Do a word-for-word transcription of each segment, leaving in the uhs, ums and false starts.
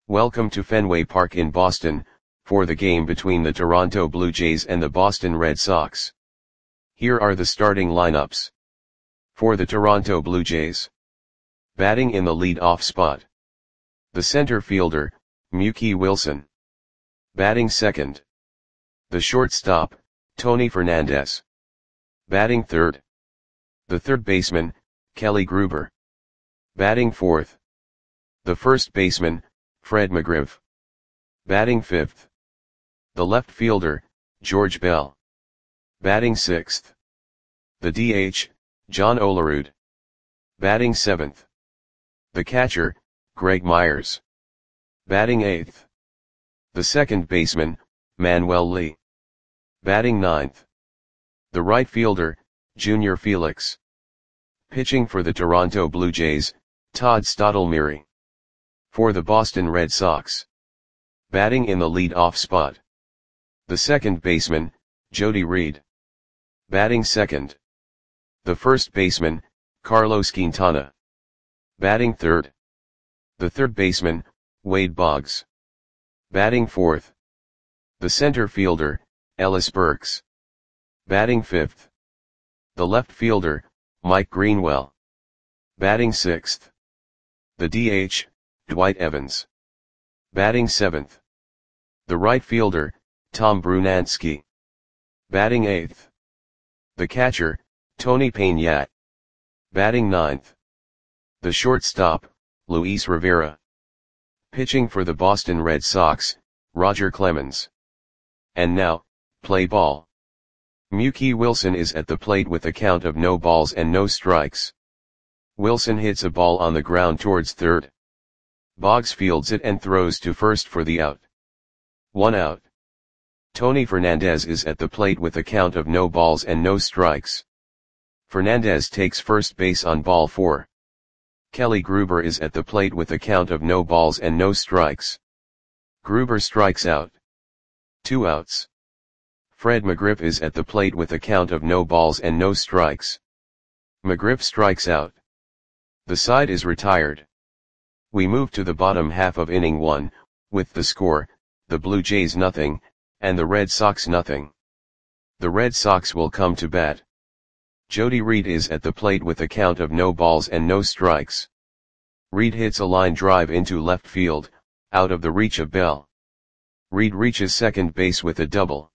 Welcome to Fenway Park in Boston, for the game between the Toronto Blue Jays and the Boston Red Sox. Here are the starting lineups. For the Toronto Blue Jays. Batting in the lead-off spot. The center fielder, Mookie Wilson. Batting second. The shortstop, Tony Fernandez. Batting third. The third baseman, Kelly Gruber. Batting fourth. The first baseman, Fred McGriff. Batting fifth. The left fielder, George Bell. Batting sixth. The D H, John Olerud. Batting seventh. The catcher, Greg Myers. Batting eighth. The second baseman, Manuel Lee. Batting ninth. The right fielder, Junior Felix. Pitching for the Toronto Blue Jays, Todd Stottlemyre. For the Boston Red Sox. Batting in the lead-off spot. The second baseman, Jody Reed. Batting second. The first baseman, Carlos Quintana. Batting third. The third baseman, Wade Boggs. Batting fourth. The center fielder, Ellis Burks. Batting fifth. The left fielder, Mike Greenwell. Batting sixth. The D H, Dwight Evans. Batting seventh. The right fielder, Tom Brunansky. Batting eighth. The catcher, Tony Peña. Batting ninth. The shortstop, Luis Rivera. Pitching for the Boston Red Sox, Roger Clemens. And now, play ball. Mookie Wilson is at the plate with a count of no balls and no strikes. Wilson hits a ball on the ground towards third. Boggs fields it and throws to first for the out. One out. Tony Fernandez is at the plate with a count of no balls and no strikes. Fernandez takes first base on ball four. Kelly Gruber is at the plate with a count of no balls and no strikes. Gruber strikes out. Two outs. Fred McGriff is at the plate with a count of no balls and no strikes. McGriff strikes out. The side is retired. We move to the bottom half of inning one, with the score, the Blue Jays nothing, and the Red Sox nothing. The Red Sox will come to bat. Jody Reed is at the plate with a count of no balls and no strikes. Reed hits a line drive into left field, out of the reach of Bell. Reed reaches second base with a double.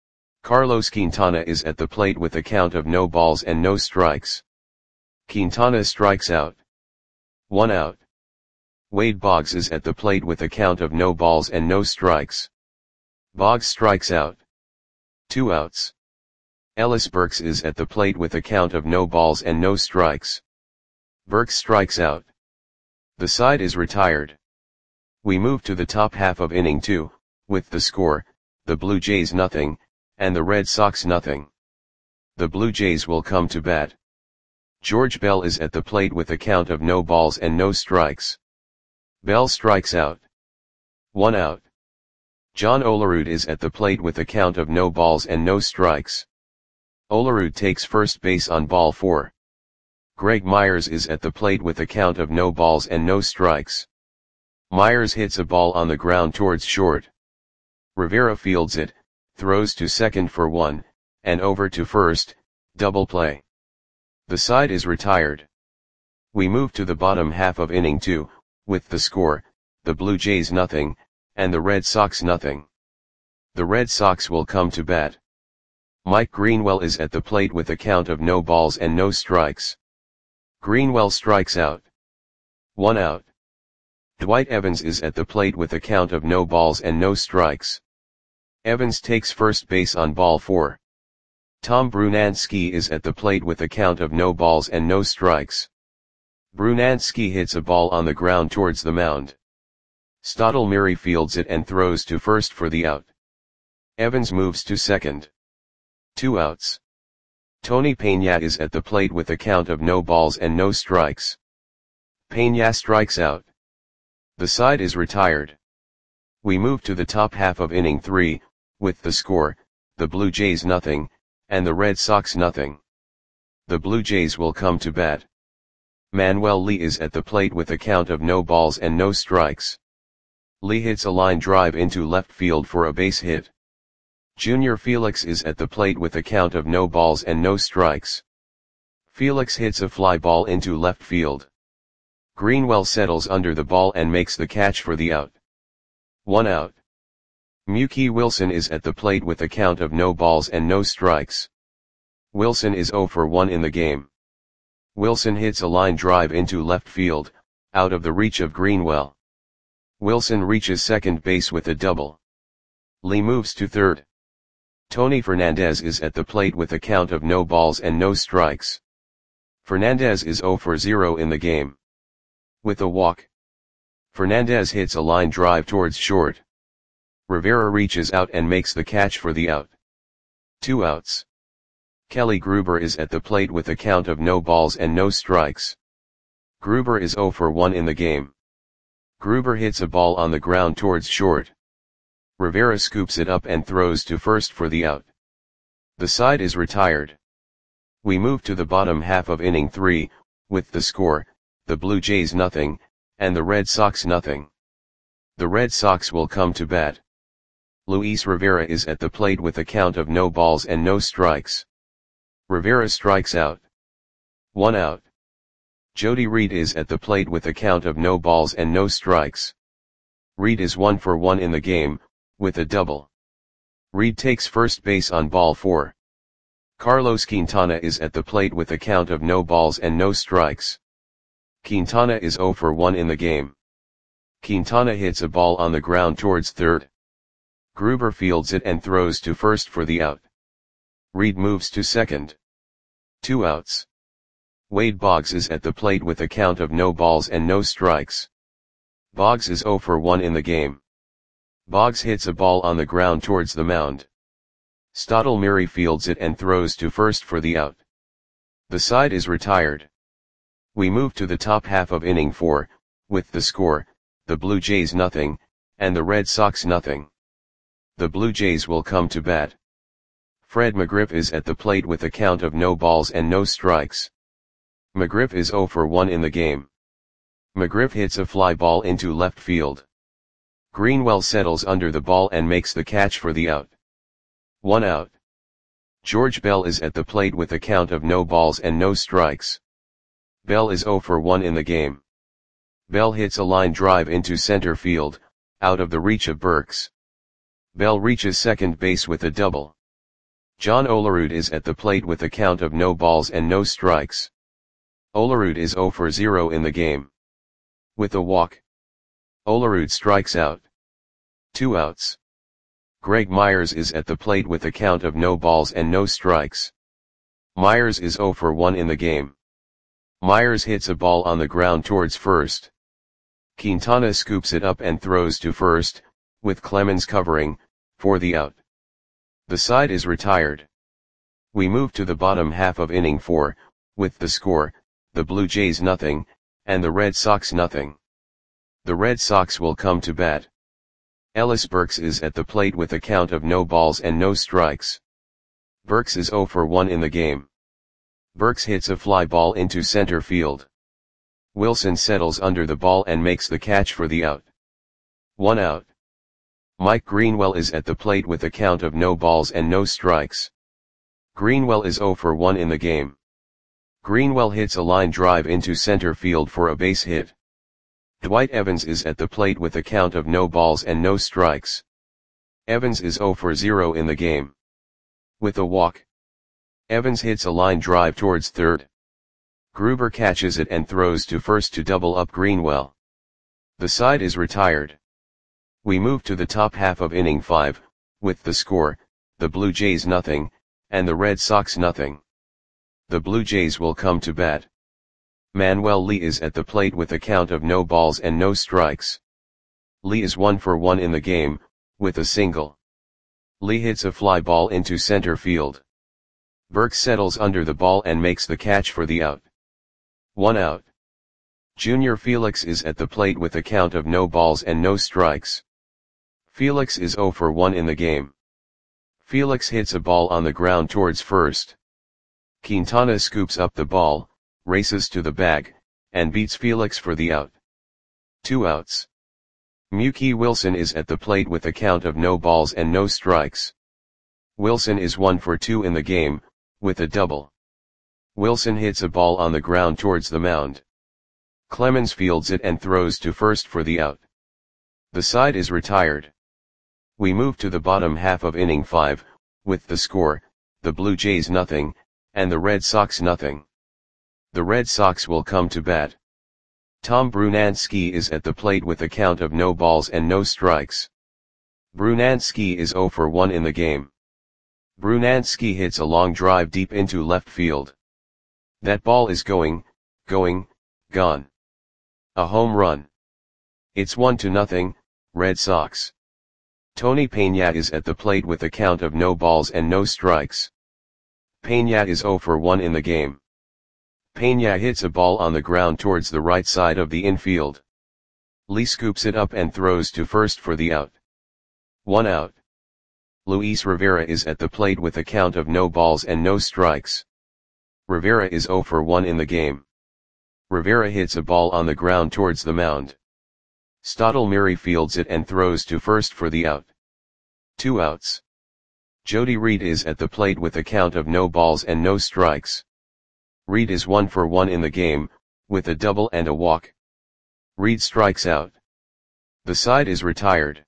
Carlos Quintana is at the plate with a count of no balls and no strikes. Quintana strikes out. One out. Wade Boggs is at the plate with a count of no balls and no strikes. Boggs strikes out. Two outs. Ellis Burks is at the plate with a count of no balls and no strikes. Burks strikes out. The side is retired. We move to the top half of inning two, with the score, the Blue Jays nothing, and the Red Sox nothing. The Blue Jays will come to bat. George Bell is at the plate with a count of no balls and no strikes. Bell strikes out. One out. John Olerud is at the plate with a count of no balls and no strikes. Olerud takes first base on ball four. Greg Myers is at the plate with a count of no balls and no strikes. Myers hits a ball on the ground towards short. Rivera fields it, throws to second for one, and over to first, double play. The side is retired. We move to the bottom half of inning two, with the score, the Blue Jays nothing, and the Red Sox nothing. The Red Sox will come to bat. Mike Greenwell is at the plate with a count of no balls and no strikes. Greenwell strikes out. One out. Dwight Evans is at the plate with a count of no balls and no strikes. Evans takes first base on ball four. Tom Brunansky is at the plate with a count of no balls and no strikes. Brunansky hits a ball on the ground towards the mound. Stottlemyre fields it and throws to first for the out. Evans moves to second. Two outs. Tony Peña is at the plate with a count of no balls and no strikes. Peña strikes out. The side is retired. We move to the top half of inning three, with the score, the Blue Jays nothing, and the Red Sox nothing. The Blue Jays will come to bat. Manuel Lee is at the plate with a count of no balls and no strikes. Lee hits a line drive into left field for a base hit. Junior Felix is at the plate with a count of no balls and no strikes. Felix hits a fly ball into left field. Greenwell settles under the ball and makes the catch for the out. One out. Mookie Wilson is at the plate with a count of no balls and no strikes. Wilson is zero for one in the game. Wilson hits a line drive into left field, out of the reach of Greenwell. Wilson reaches second base with a double. Lee moves to third. Tony Fernandez is at the plate with a count of no balls and no strikes. Fernandez is zero for zero in the game. With a walk, Fernandez hits a line drive towards short. Rivera reaches out and makes the catch for the out. Two outs. Kelly Gruber is at the plate with a count of no balls and no strikes. Gruber is zero for one in the game. Gruber hits a ball on the ground towards short. Rivera scoops it up and throws to first for the out. The side is retired. We move to the bottom half of inning three, with the score, the Blue Jays nothing, and the Red Sox nothing. The Red Sox will come to bat. Luis Rivera is at the plate with a count of no balls and no strikes. Rivera strikes out. One out. Jody Reed is at the plate with a count of no balls and no strikes. Reed is one for one in the game, with a double. Reed takes first base on ball four. Carlos Quintana is at the plate with a count of no balls and no strikes. Quintana is zero for one in the game. Quintana hits a ball on the ground towards third. Gruber fields it and throws to first for the out. Reed moves to second. Two outs. Wade Boggs is at the plate with a count of no balls and no strikes. Boggs is zero for one in the game. Boggs hits a ball on the ground towards the mound. Stottlemyre fields it and throws to first for the out. The side is retired. We move to the top half of inning four, with the score, the Blue Jays nothing, and the Red Sox nothing. The Blue Jays will come to bat. Fred McGriff is at the plate with a count of no balls and no strikes. McGriff is zero for one in the game. McGriff hits a fly ball into left field. Greenwell settles under the ball and makes the catch for the out. One out. George Bell is at the plate with a count of no balls and no strikes. Bell is zero for one in the game. Bell hits a line drive into center field, out of the reach of Burks. Bell reaches second base with a double. John Olerud is at the plate with a count of no balls and no strikes. Olerud is zero for zero in the game. With a walk, Olerud strikes out. Two outs. Greg Myers is at the plate with a count of no balls and no strikes. Myers is zero for one in the game. Myers hits a ball on the ground towards first. Quintana scoops it up and throws to first, with Clemens covering, for the out. The side is retired. We move to the bottom half of inning four, with the score, the Blue Jays nothing, and the Red Sox nothing. The Red Sox will come to bat. Ellis Burks is at the plate with a count of no balls and no strikes. Burks is zero for one in the game. Burks hits a fly ball into center field. Wilson settles under the ball and makes the catch for the out. One out. Mike Greenwell is at the plate with a count of no balls and no strikes. Greenwell is zero for one in the game. Greenwell hits a line drive into center field for a base hit. Dwight Evans is at the plate with a count of no balls and no strikes. Evans is zero for zero in the game. With a walk, Evans hits a line drive towards third. Gruber catches it and throws to first to double up Greenwell. The side is retired. We move to the top half of inning five, with the score, the Blue Jays nothing, and the Red Sox nothing. The Blue Jays will come to bat. Manuel Lee is at the plate with a count of no balls and no strikes. Lee is one for one in the game, with a single. Lee hits a fly ball into center field. Burks settles under the ball and makes the catch for the out. One out. Junior Felix is at the plate with a count of no balls and no strikes. Felix is zero for one in the game. Felix hits a ball on the ground towards first. Quintana scoops up the ball, races to the bag, and beats Felix for the out. Two outs. Mookie Wilson is at the plate with a count of no balls and no strikes. Wilson is one for two in the game, with a double. Wilson hits a ball on the ground towards the mound. Clemens fields it and throws to first for the out. The side is retired. We move to the bottom half of inning five, with the score, the Blue Jays nothing, and the Red Sox nothing. The Red Sox will come to bat. Tom Brunansky is at the plate with a count of no balls and no strikes. Brunansky is zero for one in the game. Brunansky hits a long drive deep into left field. That ball is going, going, gone. A home run. It's one to nothing, Red Sox. Tony Peña is at the plate with a count of no balls and no strikes. Peña is zero for one in the game. Peña hits a ball on the ground towards the right side of the infield. Lee scoops it up and throws to first for the out. One out. Luis Rivera is at the plate with a count of no balls and no strikes. Rivera is zero for one in the game. Rivera hits a ball on the ground towards the mound. Stottlemyre fields it and throws to first for the out. Two outs. Jody Reed is at the plate with a count of no balls and no strikes. Reed is one for one in the game, with a double and a walk. Reed strikes out. The side is retired.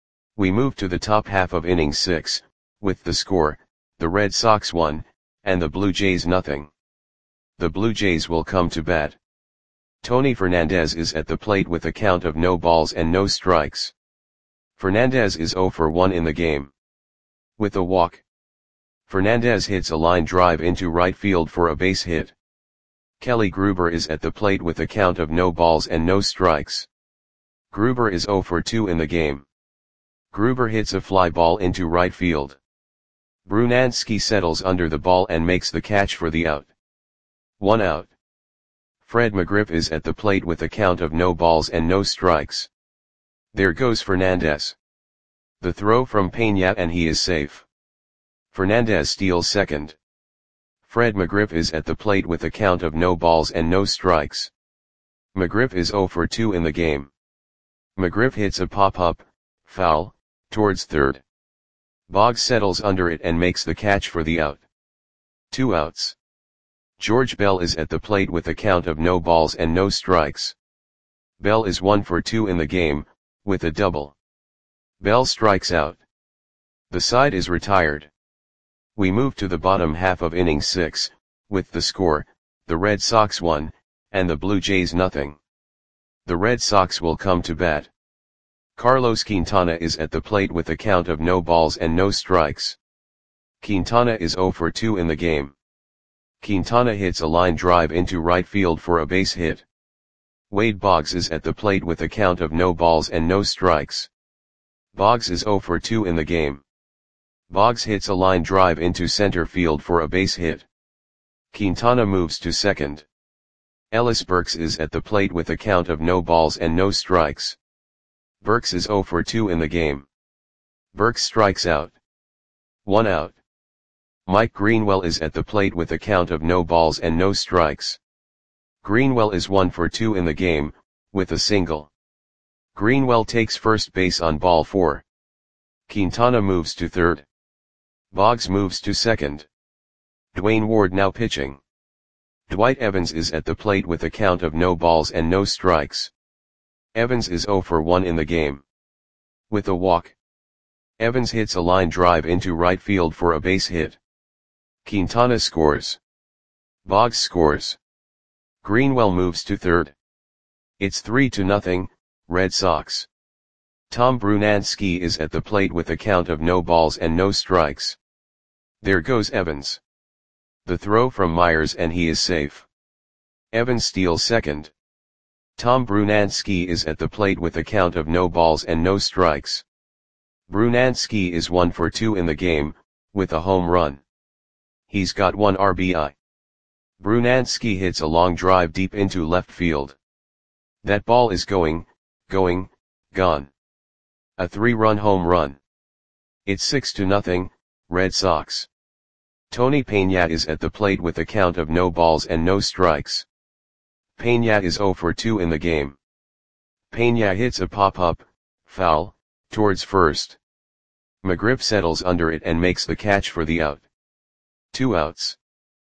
We move to the top half of inning six, with the score, the Red Sox one, and the Blue Jays nothing. The Blue Jays will come to bat. Tony Fernandez is at the plate with a count of no balls and no strikes. Fernandez is zero for one in the game. With a walk. Fernandez hits a line drive into right field for a base hit. Kelly Gruber is at the plate with a count of no balls and no strikes. Gruber is zero for two in the game. Gruber hits a fly ball into right field. Brunansky settles under the ball and makes the catch for the out. One out. Fred McGriff is at the plate with a count of no balls and no strikes. There goes Fernandez. The throw from Peña and he is safe. Fernandez steals second. Fred McGriff is at the plate with a count of no balls and no strikes. McGriff is zero for two in the game. McGriff hits a pop-up, foul, towards third. Boggs settles under it and makes the catch for the out. Two outs. George Bell is at the plate with a count of no balls and no strikes. Bell is one for two in the game, with a double. Bell strikes out. The side is retired. We move to the bottom half of inning six, with the score, the Red Sox one, and the Blue Jays nothing. The Red Sox will come to bat. Carlos Quintana is at the plate with a count of no balls and no strikes. Quintana is zero for two in the game. Quintana hits a line drive into right field for a base hit. Wade Boggs is at the plate with a count of no balls and no strikes. Boggs is zero for two in the game. Boggs hits a line drive into center field for a base hit. Quintana moves to second. Ellis Burks is at the plate with a count of no balls and no strikes. Burks is zero for two in the game. Burks strikes out. One out. Mike Greenwell is at the plate with a count of no balls and no strikes. Greenwell is one for two in the game, with a single. Greenwell takes first base on ball four. Quintana moves to third. Boggs moves to second. Dwayne Ward now pitching. Dwight Evans is at the plate with a count of no balls and no strikes. Evans is zero for one in the game. With a walk. Evans hits a line drive into right field for a base hit. Quintana scores. Boggs scores. Greenwell moves to third. It's three to nothing, Red Sox. Tom Brunansky is at the plate with a count of no balls and no strikes. There goes Evans. The throw from Myers and he is safe. Evans steals second. Tom Brunansky is at the plate with a count of no balls and no strikes. Brunansky is one for two in the game, with a home run. He's got one R B I. Brunansky hits a long drive deep into left field. That ball is going, going, gone. A three-run home run. It's six to nothing, Red Sox. Tony Peña is at the plate with a count of no balls and no strikes. Peña is zero for two in the game. Peña hits a pop-up, foul, towards first. McGriff settles under it and makes the catch for the out. Two outs.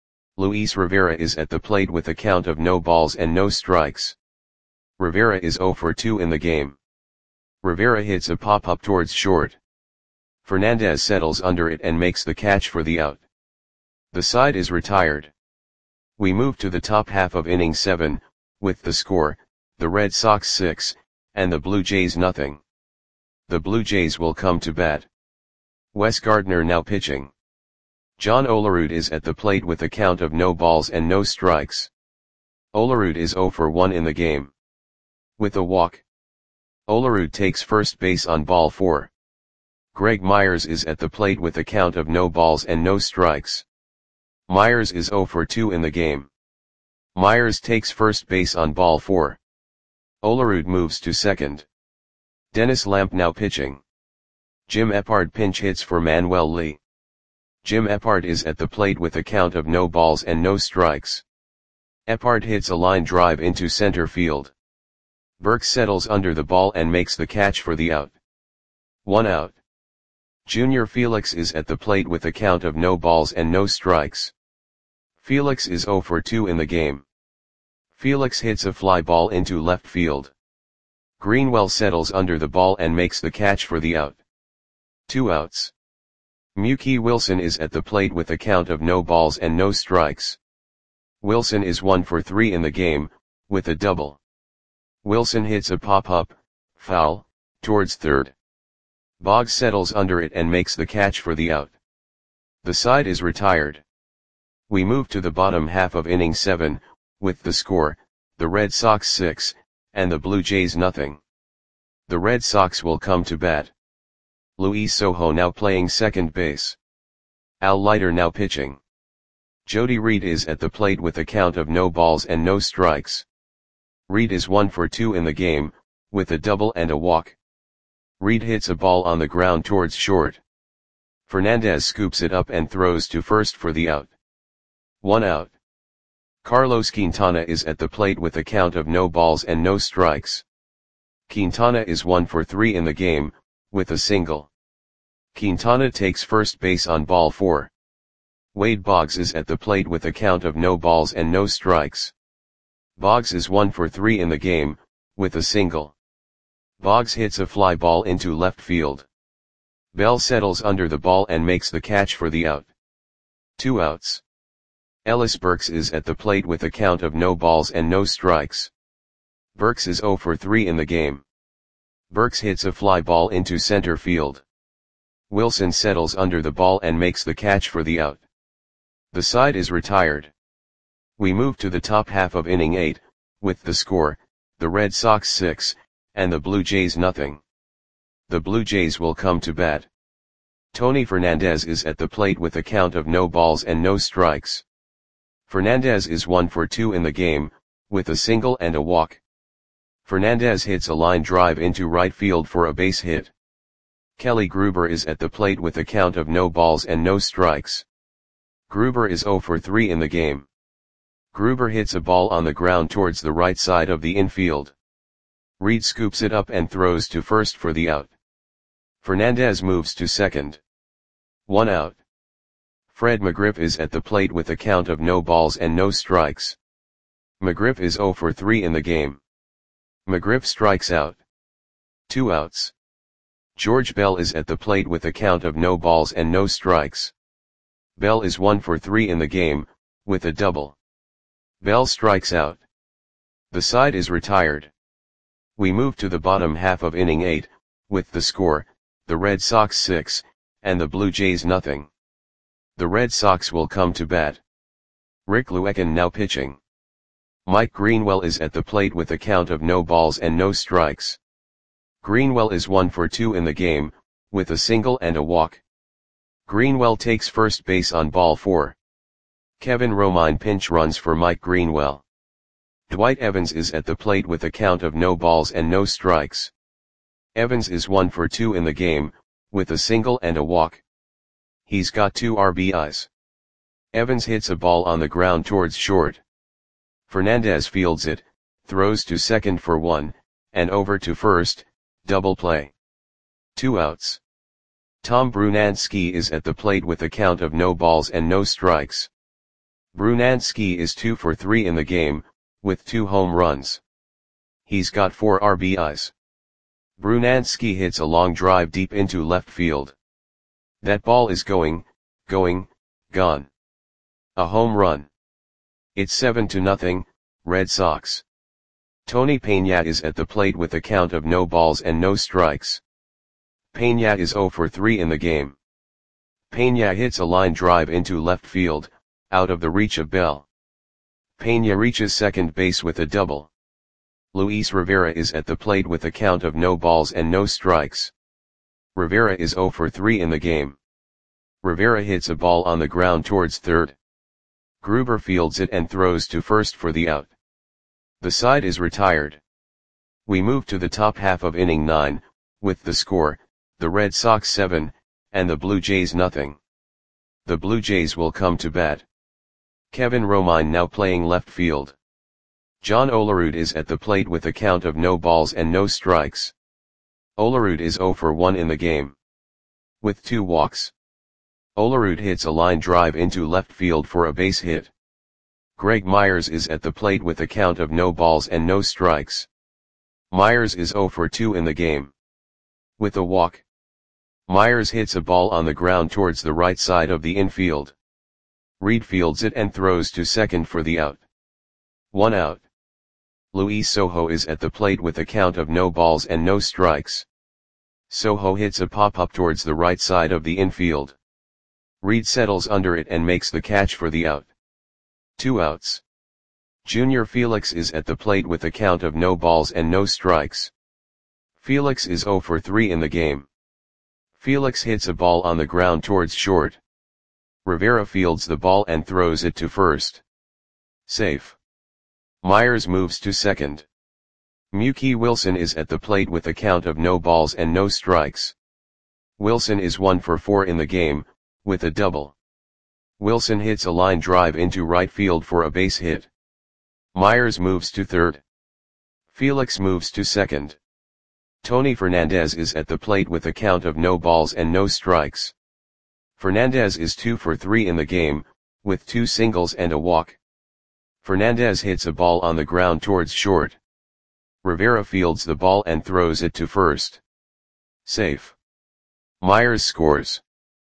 Luis Rivera is at the plate with a count of no balls and no strikes. Rivera is oh for two in the game. Rivera hits a pop-up towards short. Fernandez settles under it and makes the catch for the out. The side is retired. We move to the top half of inning seven, with the score, the Red Sox six, and the Blue Jays nothing. The Blue Jays will come to bat. Wes Gardner now pitching. John Olerud is at the plate with a count of no balls and no strikes. Olerud is oh for one in the game. With a walk. Olerud takes first base on ball four. Greg Myers is at the plate with a count of no balls and no strikes. Myers is oh for two in the game. Myers takes first base on ball four. Olerud moves to second. Dennis Lamp now pitching. Jim Eppard pinch hits for Manuel Lee. Jim Eppard is at the plate with a count of no balls and no strikes. Eppard hits a line drive into center field. Burke settles under the ball and makes the catch for the out. One out. Junior Felix is at the plate with a count of no balls and no strikes. Felix is oh for two in the game. Felix hits a fly ball into left field. Greenwell settles under the ball and makes the catch for the out. Two outs. Mookie Wilson is at the plate with a count of no balls and no strikes. Wilson is one for three in the game, with a double. Wilson hits a pop-up, foul, towards third. Boggs settles under it and makes the catch for the out. The side is retired. We move to the bottom half of inning seven, with the score, the Red Sox six, and the Blue Jays nothing. The Red Sox will come to bat. Luis Sojo now playing second base. Al Leiter now pitching. Jody Reed is at the plate with a count of no balls and no strikes. Reed is one for two in the game, with a double and a walk. Reed hits a ball on the ground towards short. Fernandez scoops it up and throws to first for the out. One out. Carlos Quintana is at the plate with a count of no balls and no strikes. Quintana is one for three in the game, with a single. Quintana takes first base on ball four. Wade Boggs is at the plate with a count of no balls and no strikes. Boggs is one for three in the game, with a single. Boggs hits a fly ball into left field. Bell settles under the ball and makes the catch for the out. Two outs. Ellis Burks is at the plate with a count of no balls and no strikes. Burks is oh for three in the game. Burks hits a fly ball into center field. Wilson settles under the ball and makes the catch for the out. The side is retired. We move to the top half of inning eight, with the score, the Red Sox six, and the Blue Jays nothing. The Blue Jays will come to bat. Tony Fernandez is at the plate with a count of no balls and no strikes. Fernandez is one for two in the game, with a single and a walk. Fernandez hits a line drive into right field for a base hit. Kelly Gruber is at the plate with a count of no balls and no strikes. Gruber is oh for three in the game. Gruber hits a ball on the ground towards the right side of the infield. Reed scoops it up and throws to first for the out. Fernandez moves to second. One out. Fred McGriff is at the plate with a count of no balls and no strikes. McGriff is oh for three in the game. McGriff strikes out. Two outs. George Bell is at the plate with a count of no balls and no strikes. Bell is one for three in the game, with a double. Bell strikes out. The side is retired. We move to the bottom half of inning eight, with the score, the Red Sox six, and the Blue Jays nothing. The Red Sox will come to bat. Rick Luekin now pitching. Mike Greenwell is at the plate with a count of no balls and no strikes. Greenwell is one for two in the game, with a single and a walk. Greenwell takes first base on ball four. Kevin Romine pinch runs for Mike Greenwell. Dwight Evans is at the plate with a count of no balls and no strikes. Evans is one for two in the game, with a single and a walk. He's got two R B Is. Evans hits a ball on the ground towards short. Fernandez fields it, throws to second for one, and over to first, double play. Two outs. Tom Brunansky is at the plate with a count of no balls and no strikes. Brunansky is two for three in the game, with two home runs. He's got four R B Is. Brunansky hits a long drive deep into left field. That ball is going, going, gone. A home run. It's seven to nothing, Red Sox. Tony Peña is at the plate with a count of no balls and no strikes. Peña is zero for three in the game. Peña hits a line drive into left field, out of the reach of Bell. Peña reaches second base with a double. Luis Rivera is at the plate with a count of no balls and no strikes. Rivera is zero for three in the game. Rivera hits a ball on the ground towards third. Gruber fields it and throws to first for the out. The side is retired. We move to the top half of inning nine, with the score, the Red Sox seven, and the Blue Jays nothing. The Blue Jays will come to bat. Kevin Romine now playing left field. John Olerud is at the plate with a count of no balls and no strikes. Olerud is zero for one in the game. With two walks. Olerud hits a line drive into left field for a base hit. Greg Myers is at the plate with a count of no balls and no strikes. Myers is zero for two in the game. With a walk. Myers hits a ball on the ground towards the right side of the infield. Reed fields it and throws to second for the out. One out. Luis Sojo is at the plate with a count of no balls and no strikes. Sojo hits a pop-up towards the right side of the infield. Reed settles under it and makes the catch for the out. Two outs. Junior Felix is at the plate with a count of no balls and no strikes. Felix is zero for three in the game. Felix hits a ball on the ground towards short. Rivera fields the ball and throws it to first. Safe. Myers moves to second. Mookie Wilson is at the plate with a count of no balls and no strikes. Wilson is one for four in the game, with a double. Wilson hits a line drive into right field for a base hit. Myers moves to third. Felix moves to second. Tony Fernandez is at the plate with a count of no balls and no strikes. Fernandez is two for three in the game, with two singles and a walk. Fernandez hits a ball on the ground towards short. Rivera fields the ball and throws it to first. Safe. Myers scores.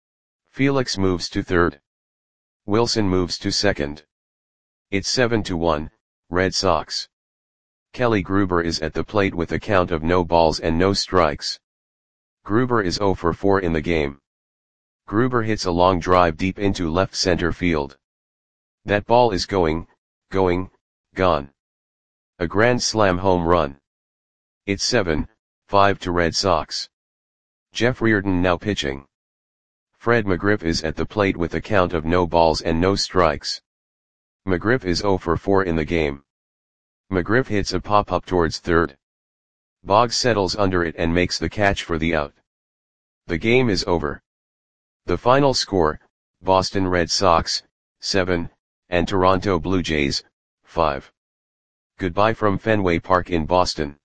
Felix moves to third. Wilson moves to second. It's seven to one, Red Sox. Kelly Gruber is at the plate with a count of no balls and no strikes. Gruber is zero for four in the game. Gruber hits a long drive deep into left center field. That ball is going, going, gone. A grand slam home run. It's seven five to Red Sox. Jeff Reardon now pitching. Fred McGriff is at the plate with a count of no balls and no strikes. McGriff is zero for four in the game. McGriff hits a pop-up towards third. Boggs settles under it and makes the catch for the out. The game is over. The final score, Boston Red Sox, seven, and Toronto Blue Jays, five. Goodbye from Fenway Park in Boston.